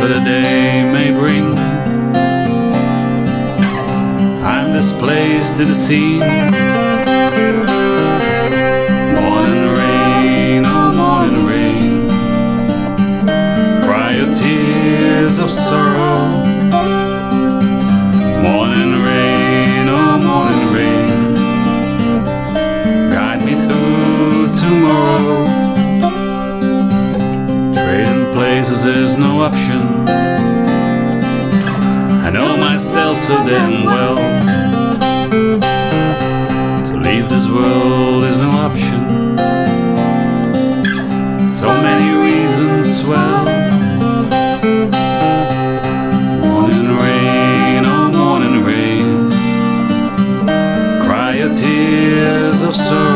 whatever the day may bring. I'm displaced in the scene. Morning rain, oh morning rain, cry your tears of sorrow. Morning rain, oh morning rain, guide me through tomorrow. Trading places is no option, I know myself so damn well. To leave this world is no option, so many reasons swell. Morning rain, oh morning rain, cry your tears of sorrow.